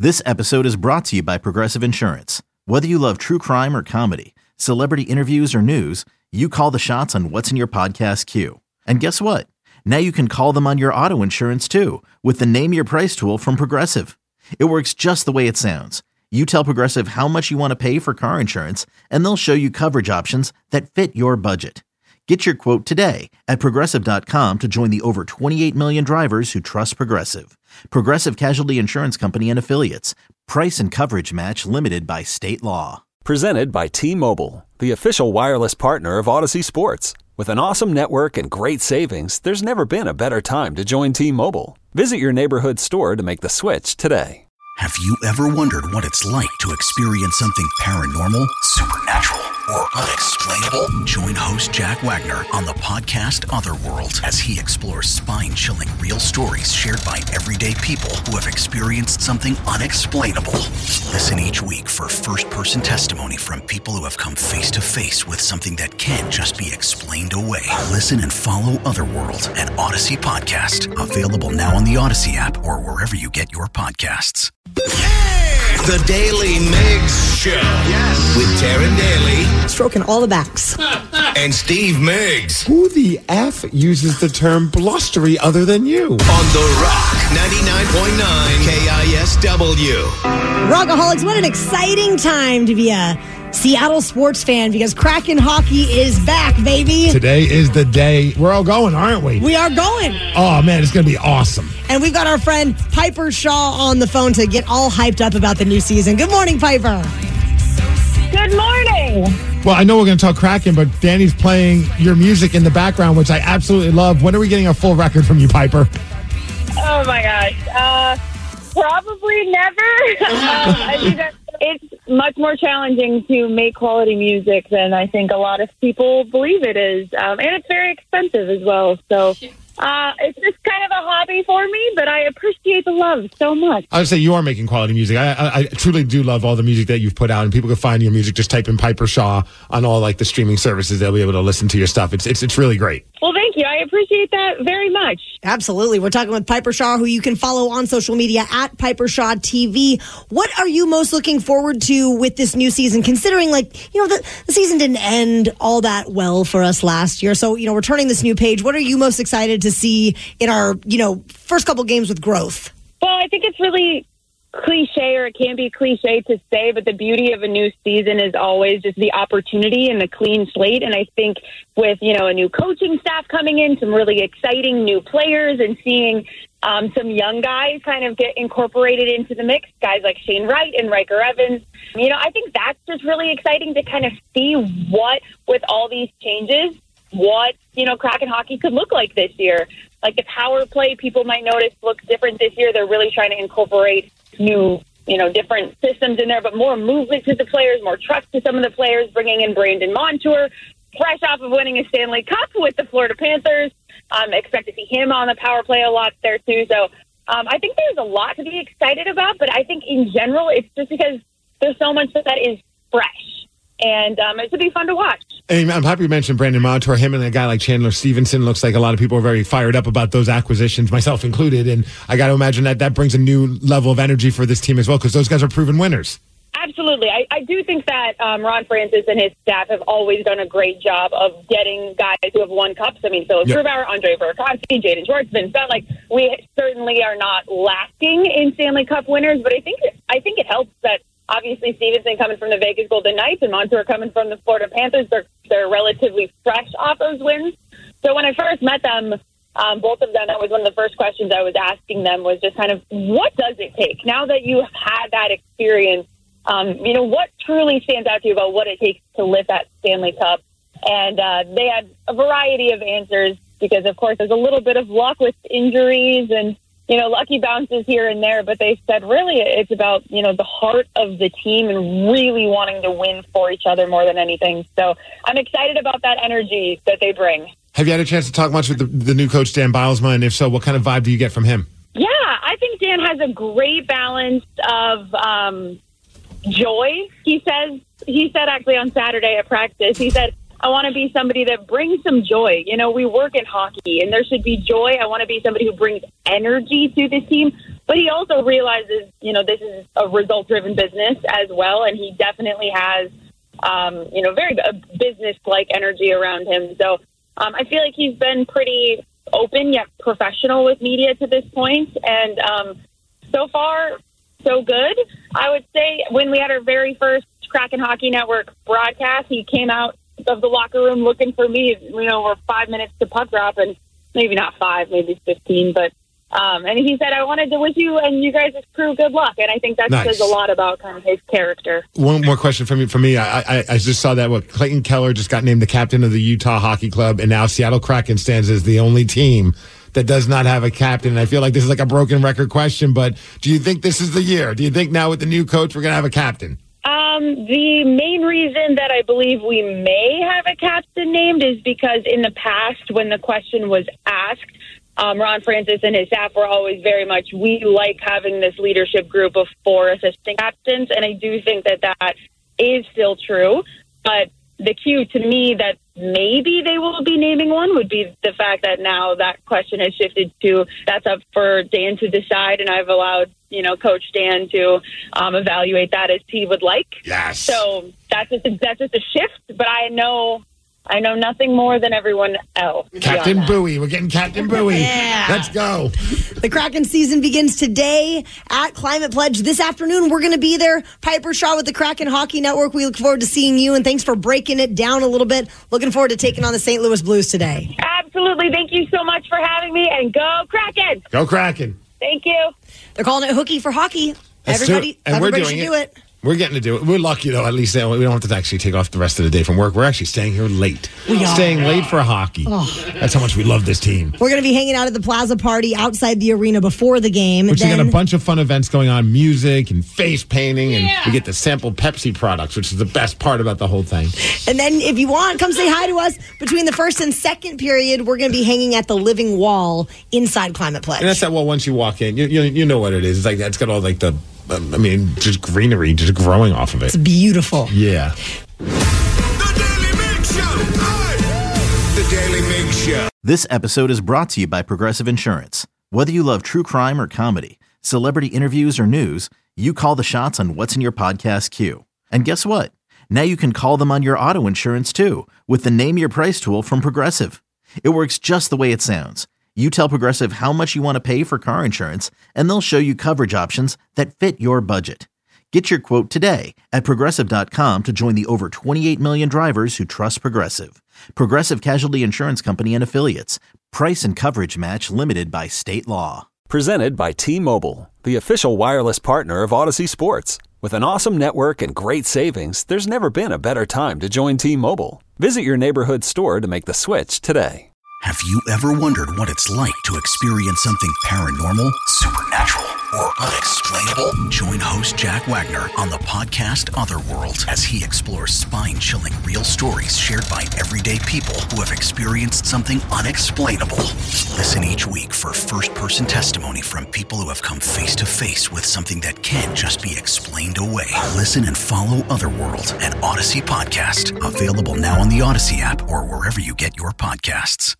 This episode is brought to you by Progressive Insurance. Whether you love true crime or comedy, celebrity interviews or news, you call the shots on what's in your podcast queue. And guess what? Now you can call them on your auto insurance too with the Name Your Price tool from Progressive. It works just the way it sounds. You tell Progressive how much you want to pay for car insurance, and they'll show you coverage options that fit your budget. Get your quote today at Progressive.com to join the over 28 million drivers who trust Progressive. Progressive Casualty Insurance Company and Affiliates. Price and coverage match limited by state law. Presented by T-Mobile, the official wireless partner of Odyssey Sports. With an awesome network and great savings, there's never been a better time to join T-Mobile. Visit your neighborhood store to make the switch today. Have you ever wondered what it's like to experience something paranormal, supernatural, or unexplainable? Join host Jack Wagner on the podcast Otherworld as he explores spine-chilling real stories shared by everyday people who have experienced something unexplainable. Listen each week for first-person testimony from people who have come face-to-face with something that can't just be explained away. Listen and follow Otherworld, an Odyssey podcast. Available now on the Odyssey app or wherever you get your podcasts. The Daily Migs Show. Yes. With Taryn Daly. Stroking all the backs. And Steve Migs. Who the F uses the term blustery other than you? On The Rock, 99.9 KISW. Rockaholics, what an exciting time to be a Seattle sports fan because Kraken hockey is back, baby. Today is the day. We're all going, aren't we? We are going. Oh, man, it's going to be awesome. And we've got our friend Piper Shaw on the phone to get all hyped up about the new season. Good morning, Piper. Good morning. Well, I know we're going to talk Kraken, but Danny's playing your music in the background, which I absolutely love. When are we getting a full record from you, Piper? Oh, my gosh. Probably never. I think that it's much more challenging to make quality music than I think a lot of people believe it is. And it's very expensive as well. So it's just kind of a hobby for me, but I appreciate the love so much. I would say you are making quality music. I truly do love all the music that you've put out, and people can find your music. Just type in Piper Shaw on all like the streaming services. They'll be able to listen to your stuff. It's really great. Well, thank you. I appreciate that very much. Absolutely. We're talking with Piper Shaw, who you can follow on social media at Piper Shaw TV. What are you most looking forward to with this new season, considering, like, you know, the season didn't end all that well for us last year. So, you know, we're turning this new page. What are you most excited to see in our, you know, first couple games with growth? Well, I think it's really cliche, or it can be cliche to say, but the beauty of a new season is always just the opportunity and the clean slate. And I think with, you know, a new coaching staff coming in, some really exciting new players, and seeing some young guys kind of get incorporated into the mix, guys like Shane Wright and Riker Evans, you know, I think that's just really exciting to kind of see what, with all these changes, what, you know, Kraken hockey could look like this year. Like the power play, people might notice, looks different this year. They're really trying to incorporate new, you know, different systems in there, but more movement to the players, more trust to some of the players, bringing in Brandon Montour, fresh off of winning a Stanley Cup with the Florida Panthers. Expect to see him on the power play a lot there too. So I think there's a lot to be excited about, but I think in general, it's just because there's so much that is fresh. And it should be fun to watch. And I'm happy you mentioned Brandon Montour. Him and a guy like Chandler Stevenson, looks like a lot of people are very fired up about those acquisitions, myself included. And I got to imagine that brings a new level of energy for this team as well, because those guys are proven winners. Absolutely. I do think that Ron Francis and his staff have always done a great job of getting guys who have won cups. I mean, Philip Grubauer, Andre Burakovsky, Jaden Schwartzman. It's not like we certainly are not lacking in Stanley Cup winners, but I think it helps that obviously Stevenson coming from the Vegas Golden Knights and Montour coming from the Florida Panthers, they're relatively fresh off those wins. So when I first met them, both of them, that was one of the first questions I was asking them, was just kind of, what does it take now that you have had that experience? You know, what truly stands out to you about what it takes to lift that Stanley Cup? And they had a variety of answers because, of course, there's a little bit of luck with injuries and, you know, lucky bounces here and there. But they said really it's about, you know, the heart of the team and really wanting to win for each other more than anything. So I'm excited about that energy that they bring. Have you had a chance to talk much with the new coach, Dan Bylsma? And if so, what kind of vibe do you get from him? Yeah, I think Dan has a great balance of joy. He said actually on Saturday at practice, he said, I want to be somebody that brings some joy. You know, we work in hockey and there should be joy. I want to be somebody who brings energy to the team, but But he also realizes, this is a result-driven business as well, and he definitely has, very business-like energy around him. So I feel like he's been pretty open yet professional with media to this point, and so far, so good. I would say when we had our very first Kraken Hockey Network broadcast, he came out of the locker room looking for me. We're 5 minutes to puck drop, and maybe not 5, maybe 15, but and he said, I wanted to wish you and you guys' crew good luck. And I think that says a lot about kind of his character. One more question for me. I just saw that Clayton Keller just got named the captain of the Utah Hockey Club, and now Seattle Kraken stands as the only team that does not have a captain. And I feel like this is like a broken record question, but do you think this is the year? Do you think now with the new coach we're going to have a captain? The main reason that I believe we may have a captain named is because in the past, when the question was asked, Ron Francis and his staff were always very much, we like having this leadership group of 4 assistant captains, and I do think that is still true. But the cue to me that maybe they will be naming one would be the fact that now that question has shifted to that's up for Dan to decide, and I've allowed Coach Dan to evaluate that as he would like. Yes. So that's just a shift, but I know nothing more than everyone else. Captain Bowie. We're getting Captain Bowie. Yeah. Let's go. The Kraken season begins today at Climate Pledge. This afternoon, we're going to be there. Piper Shaw with the Kraken Hockey Network. We look forward to seeing you, and thanks for breaking it down a little bit. Looking forward to taking on the St. Louis Blues today. Absolutely. Thank you so much for having me, and go Kraken. Go Kraken. Thank you. They're calling it hooky for hockey. That's Everybody should do it. We're getting to do it. We're lucky, though. At least we don't have to actually take off the rest of the day from work. We're actually staying here late. We are. Staying late for hockey. That's how much we love this team. We're going to be hanging out at the Plaza Party outside the arena before the game. Which we got a bunch of fun events going on, music and face painting, and we get to sample Pepsi products, which is the best part about the whole thing. And then if you want, come say hi to us. Between the first and second period, we're going to be hanging at the Living Wall inside Climate Pledge. And that's that wall once you walk in. You know what it is. It's like it's got all like the... just greenery just growing off of it. It's beautiful. Yeah. The Daily Mig Show. The Daily Mig Show. This episode is brought to you by Progressive Insurance. Whether you love true crime or comedy, celebrity interviews or news, you call the shots on what's in your podcast queue. And guess what? Now you can call them on your auto insurance too with the Name Your Price tool from Progressive. It works just the way it sounds. You tell Progressive how much you want to pay for car insurance, and they'll show you coverage options that fit your budget. Get your quote today at Progressive.com to join the over 28 million drivers who trust Progressive. Progressive Casualty Insurance Company and Affiliates. Price and coverage match limited by state law. Presented by T-Mobile, the official wireless partner of Odyssey Sports. With an awesome network and great savings, there's never been a better time to join T-Mobile. Visit your neighborhood store to make the switch today. Have you ever wondered what it's like to experience something paranormal, supernatural, or unexplainable? Join host Jack Wagner on the podcast Otherworld as he explores spine-chilling real stories shared by everyday people who have experienced something unexplainable. Listen each week for first-person testimony from people who have come face-to-face with something that can't just be explained away. Listen and follow Otherworld, an Odyssey podcast. Available now on the Odyssey app or wherever you get your podcasts.